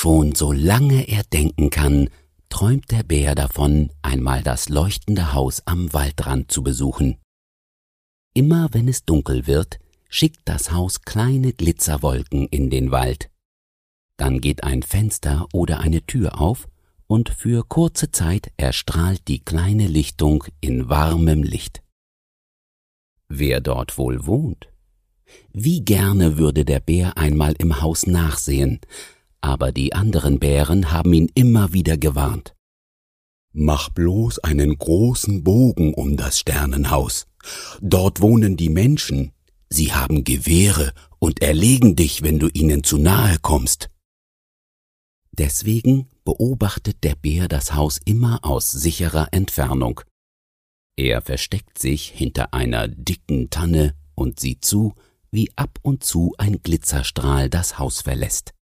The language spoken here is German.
Schon solange er denken kann, träumt der Bär davon, einmal das leuchtende Haus am Waldrand zu besuchen. Immer wenn es dunkel wird, schickt das Haus kleine Glitzerwolken in den Wald. Dann geht ein Fenster oder eine Tür auf und für kurze Zeit erstrahlt die kleine Lichtung in warmem Licht. Wer dort wohl wohnt? Wie gerne würde der Bär einmal im Haus nachsehen, aber die anderen Bären haben ihn immer wieder gewarnt. »Mach bloß einen großen Bogen um das Sternenhaus. Dort wohnen die Menschen. Sie haben Gewehre und erlegen dich, wenn du ihnen zu nahe kommst.« Deswegen beobachtet der Bär das Haus immer aus sicherer Entfernung. Er versteckt sich hinter einer dicken Tanne und sieht zu, wie ab und zu ein Glitzerstrahl das Haus verlässt.